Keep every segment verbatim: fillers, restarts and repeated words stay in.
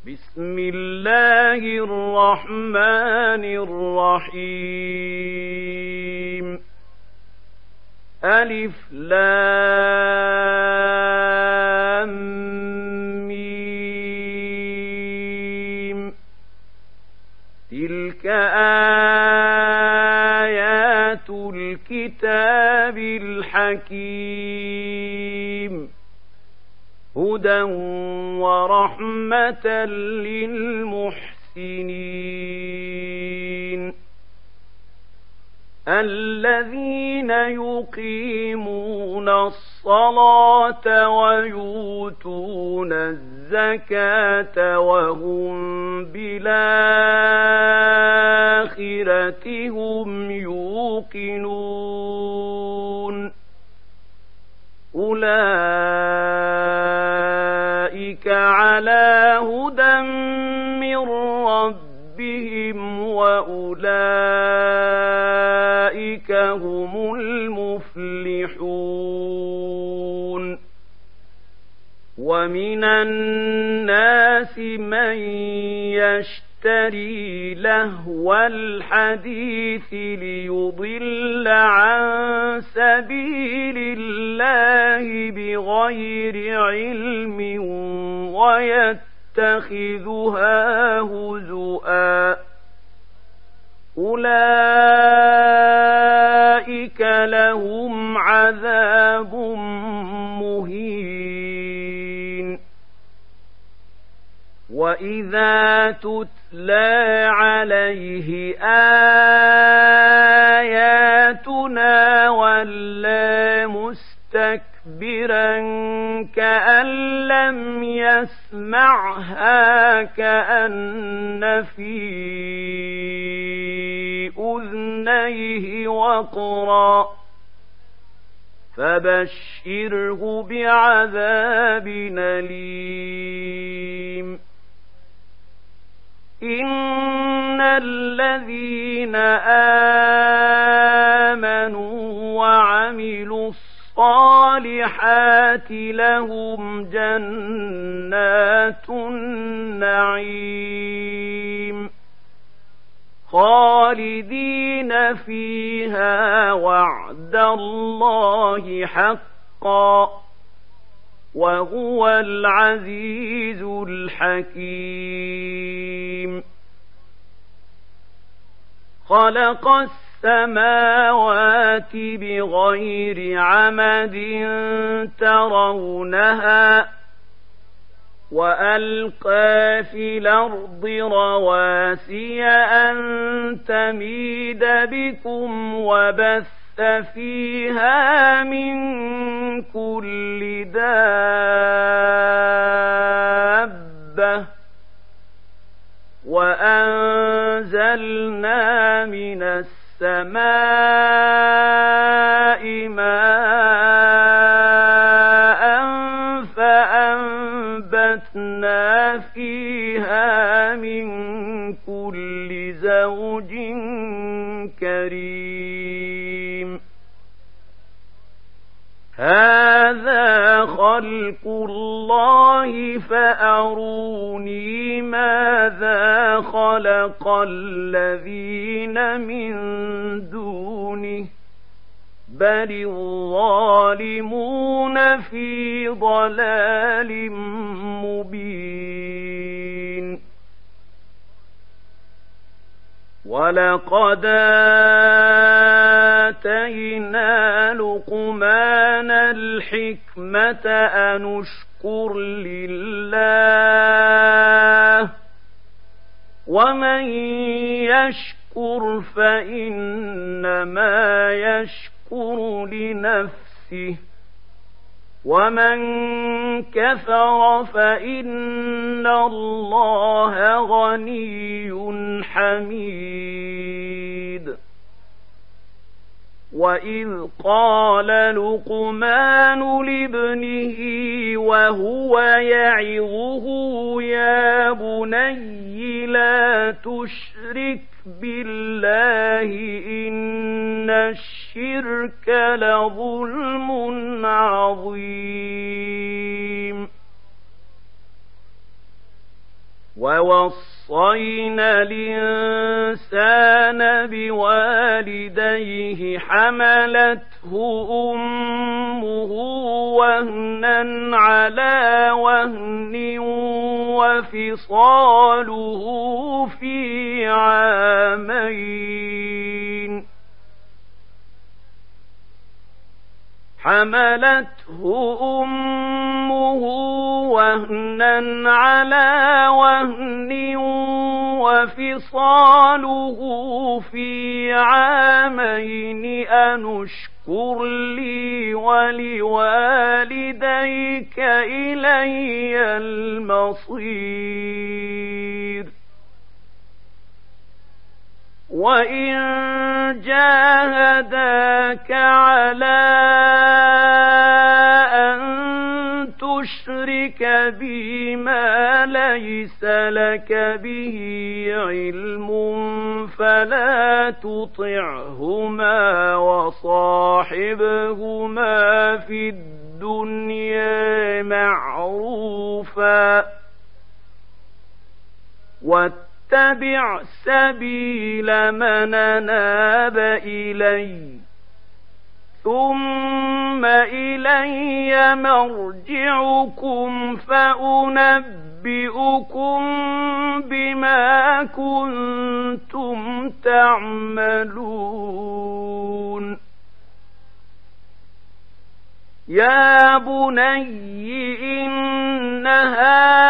بسم الله الرحمن الرحيم. ألف لام ميم. تلك آيات الكتاب الحكيم، هدى ورحمة للمحسنين الذين يقيمون الصلاة ويؤتون الزكاة وهم بالآخرة هم يوقنون. أولئك على هدى من ربهم وأولئك هم المفلحون. ومن الناس من يشتري لهو الحديث ليضل عن سبيل الله بغير علم ويتخذها هزؤا. أولئك لهم عذاب مهين. وإذا تتلى عليه آياتنا ولى مستكبرا كأن لم يسمعها كأن في أذنيه وقرا. فبشره بعذاب أليم. إن الذين آمنوا وعملوا الصالحات لهم جنات النعيم خالدين فيها وعد الله حقا وهو العزيز الحكيم. خلق السماوات بغير عمد ترونها وألقى في الأرض رواسي أن تميد بكم وبث فيها من كل دابة وأنزلنا من السماء ماء فأنبتنا فيها من كل زوج كريم. هذا خلق الله فأروني ماذا خلق الذين من دونه بل الظالمون في ضلال مبين. ولقد آتينا لقمان الحكمة أن اشكر لله ومن يشكر فإنما يشكر لنفسه ومن كفر فإن الله غني حميد. وإذ قال لقمان لابنه وهو يعظه يا بني لا تشرك بالله إن الشرك لظلم عظيم. ووصينا الإنسان بوالديه حملته أمه وهنا على وهن وفصاله في عامين حملته أمه وهنا على وهن وفصاله في عامين أن اشكر لي ولوالديك إلي المصير وإن جاهداك على أن تشرك بي ما ليس لك به علم فلا تطعهما وصاحبهما في الدنيا معروفا واتبع سبيل من أناب إلي ثم إلي مرجعكم فأنبئكم بما كنتم تعملون يا بني إنها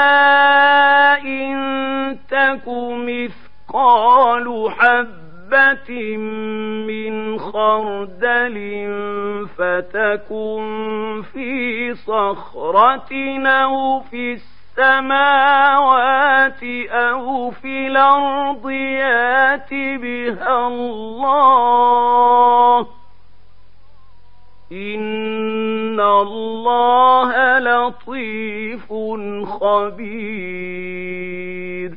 إن تك مثقال حبة من خردل فتكن في صخرة أو في السماوات أو في الأرض يات بها الله إن الله لطيف خبير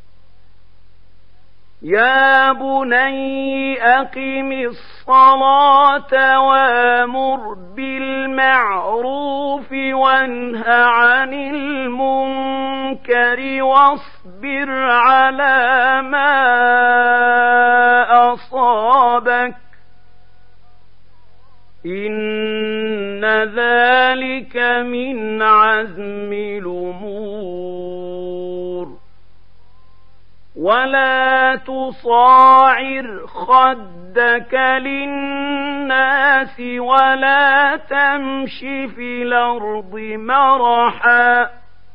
يا بني أقم الصلاة وأمر بالمعروف وانه عن المنكر واصبر على ما أصابك إن ذلك من عزم الأمور ولا تصاعر خدك للناس ولا تمش في الأرض مرحا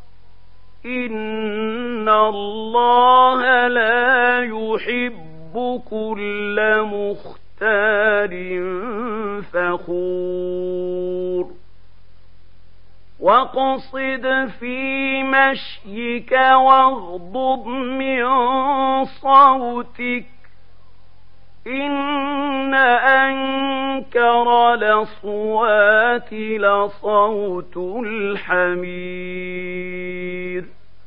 إن الله لا يحب كل مختار فخور واقصد في مشيك واغضض من صوتك إن أنكر الأصوات لصوت الحمير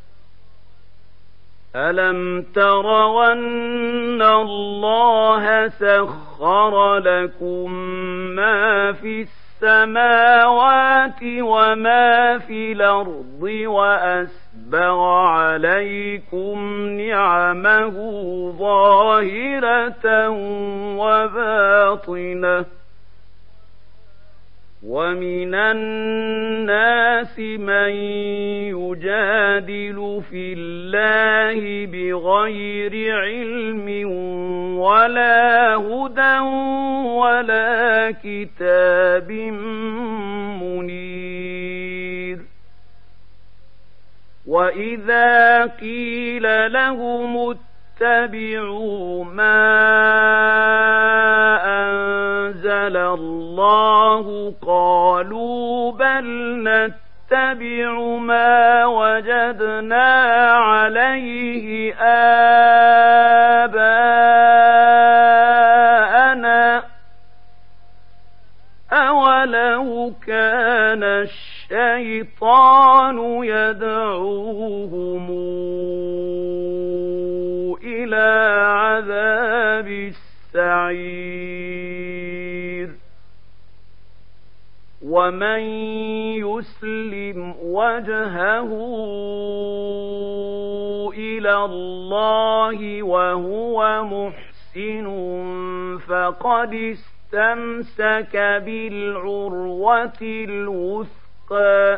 ألم تروا أن الله سخر لكم ما في السماوات وما في الأرض وأسبغ عليكم نعمه ظاهرة وباطنة ومن الناس من يجادل في الله بغير علم ولا هدى ولا كتاب منير وإذا قيل لهم اتبعوا ما أنزل الله قالوا بل نتبع ما وجدنا عليه آباءنا أولو كان الشيطان يدعوهم إلى عذاب السعير ومن يسلم وجهه إلى الله وهو محسن فقد استمسك بالعروة الوثقى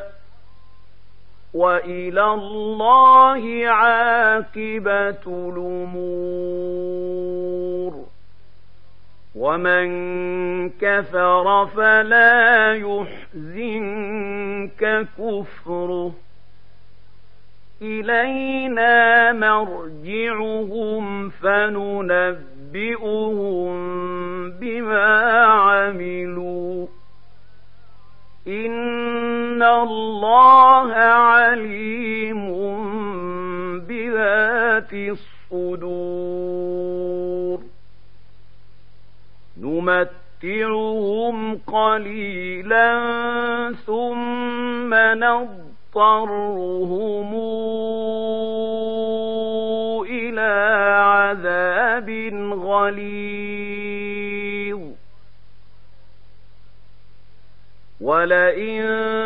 وإلى الله عاقبة الأمور ومن كفر فلا يحزنك كفره إلينا مرجعهم فننبئهم بما عملوا إن الله عليم بذات الصدور نمتعهم قليلا ثم نضطرهم إلى عذاب غليظ ولئن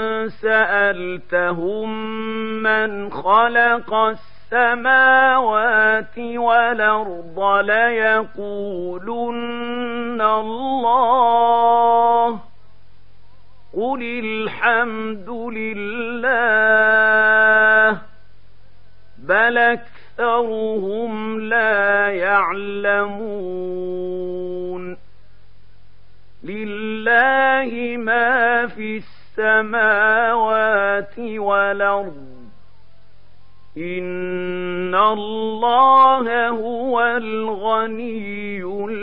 سألتهم من خلق السماوات والأرض ليقولن الله قل الحمد لله بل أكثرهم لا يعلمون لله ما في السماوات والأرض إن الله هو الغني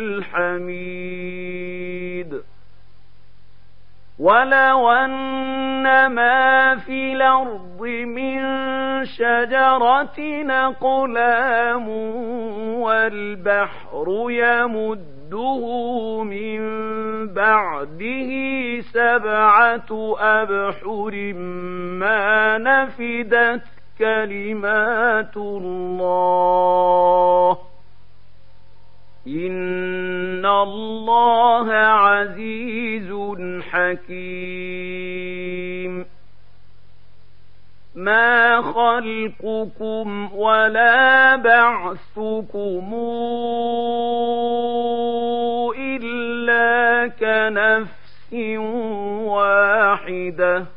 الحميد ولو أن ما في الأرض من شجرة أقلام والبحر يمده من بعده سبعة أبحر ما نفدت كلمات الله إن الله عزيز حكيم ما خلقكم ولا بعثكم إلا كنفس واحدة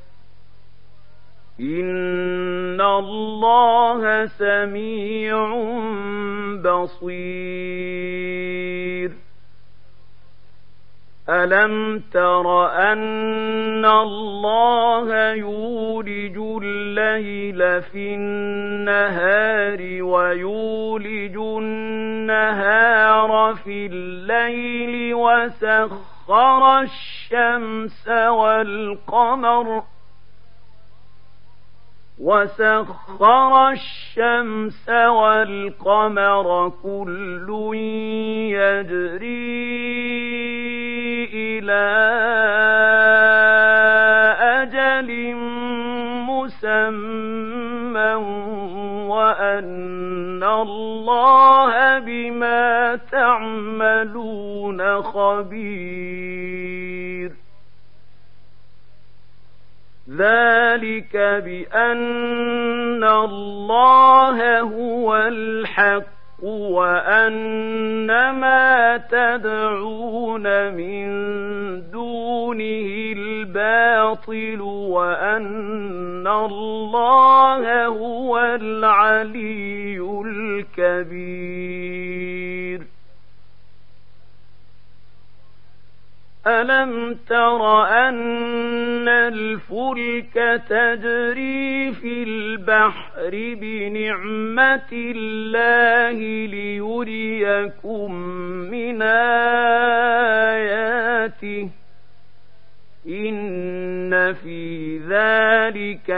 إن الله سميع بصير ألم تر أن الله يولج الليل في النهار ويولج النهار في الليل وسخر الشمس والقمر وسخر الشمس والقمر كل يجري إلى أجل مسمى وأن الله بما تعملون خبير ذلك بأن الله هو الحق وأن ما تدعون من دونه الباطل وأن الله هو العلي الكبير ألم تر أن الفلك تجري في البحر بنعمة الله ليريكم من آياته إن في ذلك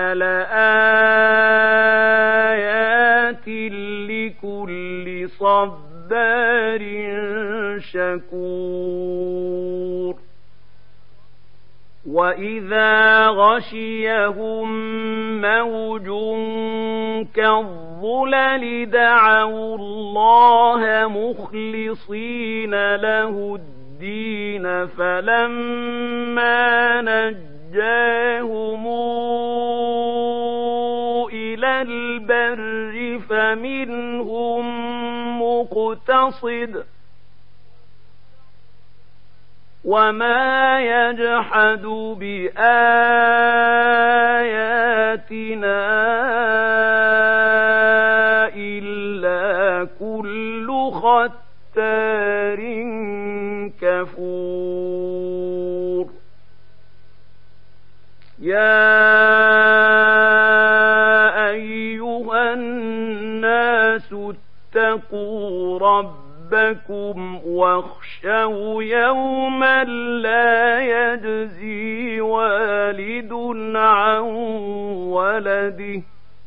لآيات لكل صبار شكور وإذا غشيهم موج كالظلل دعوا الله مخلصين له الدين فلما نجاهم إلى البر فمنهم مقتصد وما يجحد بآياتنا إلا كل ختار كفور يا أيها الناس اتقوا ربكم واخشوا يوما لا يجزي والد عن ولده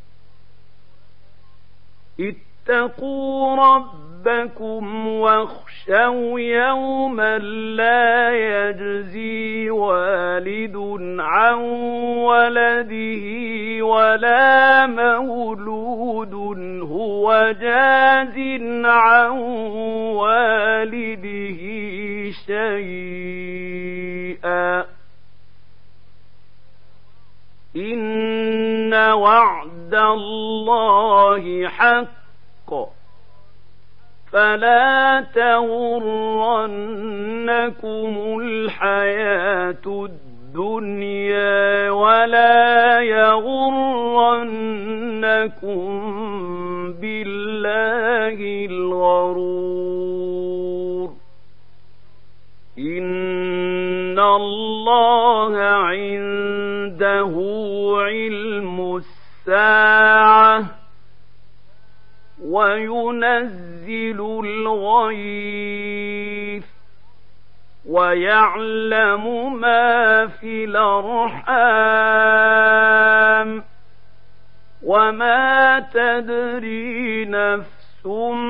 اتقوا ربكم واخشوا يوما لا يجزي والد عن ولده ولا مولود هو جاز عن والده شيئا إن وعد الله حق فلا تغرنكم الحياة الدنيا ولا يغرنكم بالله الغرور إن الله عنده علم الساعة وينزل الغيث ويعلم ما في الأرحام وما تدري نفس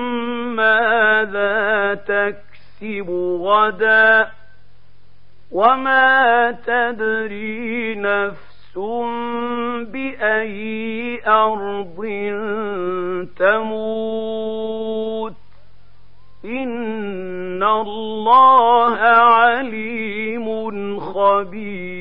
ماذا تكسب غدا وما تدري نفس بأي أرض تموت إن الله عليم خبير